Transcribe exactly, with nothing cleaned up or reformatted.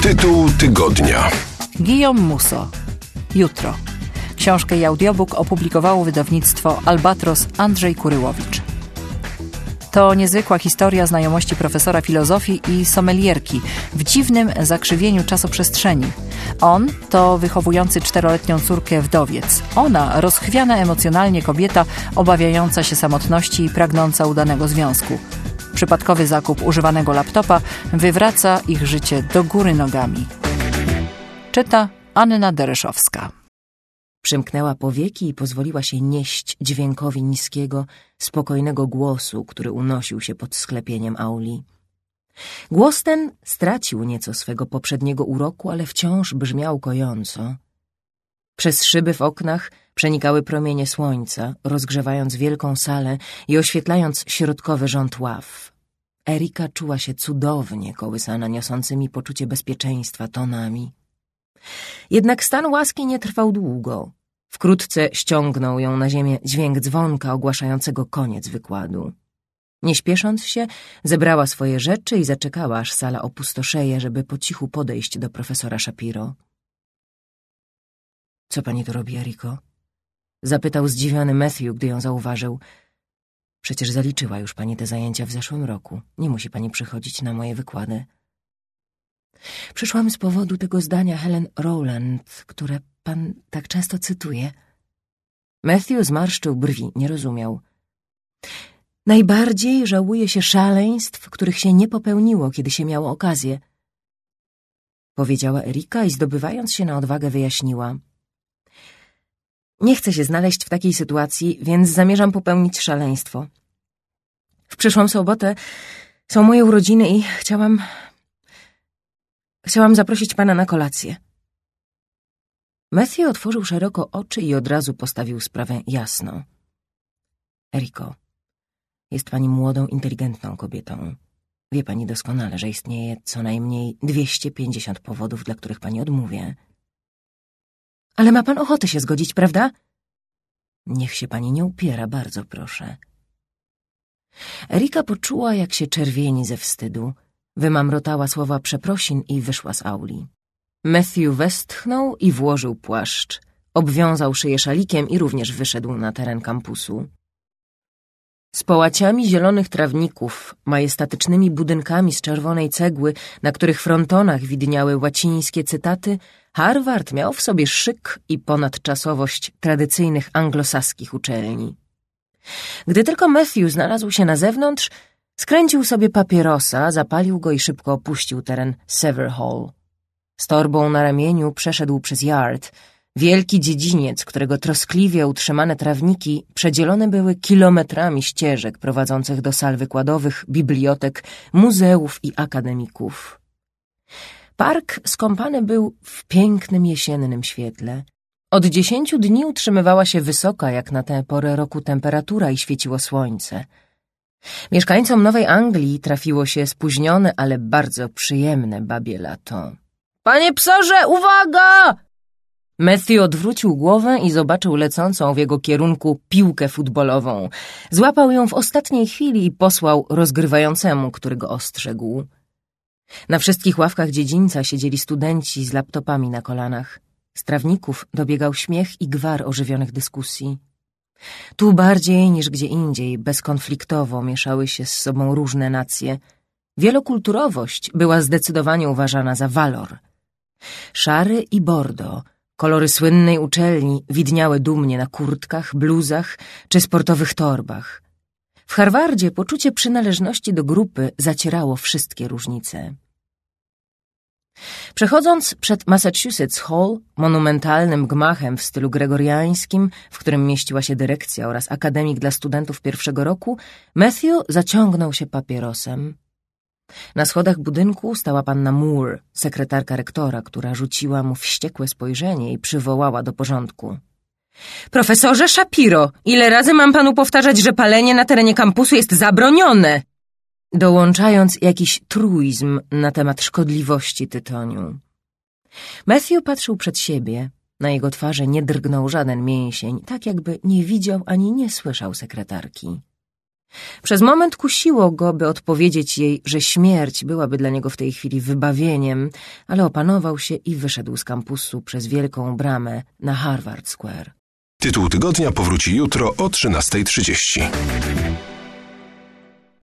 Tytuł tygodnia. Guillaume Musso. Jutro. Książkę i audiobook opublikowało wydawnictwo Albatros Andrzej Kuryłowicz. To niezwykła historia znajomości profesora filozofii i sommelierki w dziwnym zakrzywieniu czasoprzestrzeni. On to wychowujący czteroletnią córkę wdowiec. Ona rozchwiana emocjonalnie kobieta obawiająca się samotności i pragnąca udanego związku. Przypadkowy zakup używanego laptopa wywraca ich życie do góry nogami. Czyta Anna Dereszowska. Przymknęła powieki i pozwoliła się nieść dźwiękowi niskiego, spokojnego głosu, który unosił się pod sklepieniem auli. Głos ten stracił nieco swego poprzedniego uroku, ale wciąż brzmiał kojąco. Przez szyby w oknach przenikały promienie słońca, rozgrzewając wielką salę i oświetlając środkowy rząd ław. Erika czuła się cudownie kołysana niosącymi poczucie bezpieczeństwa tonami. Jednak stan łaski nie trwał długo. Wkrótce ściągnął ją na ziemię dźwięk dzwonka ogłaszającego koniec wykładu. Nie śpiesząc się, zebrała swoje rzeczy i zaczekała, aż sala opustoszeje, żeby po cichu podejść do profesora Shapiro. — Co pani tu robi, Eriko? — zapytał zdziwiony Matthew, gdy ją zauważył. — Przecież zaliczyła już pani te zajęcia w zeszłym roku. Nie musi pani przychodzić na moje wykłady. — Przyszłam z powodu tego zdania Helen Rowland, które pan tak często cytuje. Matthew zmarszczył brwi, nie rozumiał. — Najbardziej żałuje się szaleństw, których się nie popełniło, kiedy się miało okazję — powiedziała Erika i zdobywając się na odwagę wyjaśniła. Nie chcę się znaleźć w takiej sytuacji, więc zamierzam popełnić szaleństwo. W przyszłą sobotę są moje urodziny i chciałam... Chciałam zaprosić pana na kolację. Matthew otworzył szeroko oczy i od razu postawił sprawę jasno. Eriko, jest pani młodą, inteligentną kobietą. Wie pani doskonale, że istnieje co najmniej dwieście pięćdziesiąt powodów, dla których pani odmówię. Ale ma pan ochotę się zgodzić, prawda? Niech się pani nie upiera, bardzo proszę. Erika poczuła, jak się czerwieni ze wstydu. Wymamrotała słowa przeprosin i wyszła z auli. Matthew westchnął i włożył płaszcz. Obwiązał szyję szalikiem i również wyszedł na teren kampusu. Z połaciami zielonych trawników, majestatycznymi budynkami z czerwonej cegły, na których frontonach widniały łacińskie cytaty, Harvard miał w sobie szyk i ponadczasowość tradycyjnych anglosaskich uczelni. Gdy tylko Matthew znalazł się na zewnątrz, skręcił sobie papierosa, zapalił go i szybko opuścił teren Sever Hall. Z torbą na ramieniu przeszedł przez yard, wielki dziedziniec, którego troskliwie utrzymane trawniki przedzielone były kilometrami ścieżek prowadzących do sal wykładowych, bibliotek, muzeów i akademików. Park skąpany był w pięknym jesiennym świetle. Od dziesięciu dni utrzymywała się wysoka jak na tę porę roku temperatura i świeciło słońce. Mieszkańcom Nowej Anglii trafiło się spóźnione, ale bardzo przyjemne babie lato. — Panie psorze, uwaga! Matthew odwrócił głowę i zobaczył lecącą w jego kierunku piłkę futbolową. Złapał ją w ostatniej chwili i posłał rozgrywającemu, który go ostrzegł. Na wszystkich ławkach dziedzińca siedzieli studenci z laptopami na kolanach. Z trawników dobiegał śmiech i gwar ożywionych dyskusji. Tu bardziej niż gdzie indziej bezkonfliktowo mieszały się z sobą różne nacje. Wielokulturowość była zdecydowanie uważana za walor. Szary i bordo, kolory słynnej uczelni, widniały dumnie na kurtkach, bluzach czy sportowych torbach. W Harvardzie poczucie przynależności do grupy zacierało wszystkie różnice. Przechodząc przed Massachusetts Hall, monumentalnym gmachem w stylu gregoriańskim, w którym mieściła się dyrekcja oraz akademik dla studentów pierwszego roku, Matthew zaciągnął się papierosem. Na schodach budynku stała panna Moore, sekretarka rektora, która rzuciła mu wściekłe spojrzenie i przywołała do porządku. — Profesorze Shapiro, ile razy mam panu powtarzać, że palenie na terenie kampusu jest zabronione? Dołączając jakiś truizm na temat szkodliwości tytoniu. Matthew patrzył przed siebie. Na jego twarzy nie drgnął żaden mięsień, tak jakby nie widział ani nie słyszał sekretarki. Przez moment kusiło go, by odpowiedzieć jej, że śmierć byłaby dla niego w tej chwili wybawieniem, ale opanował się i wyszedł z kampusu przez wielką bramę na Harvard Square. Tytuł tygodnia powróci jutro o trzynastej trzydzieści.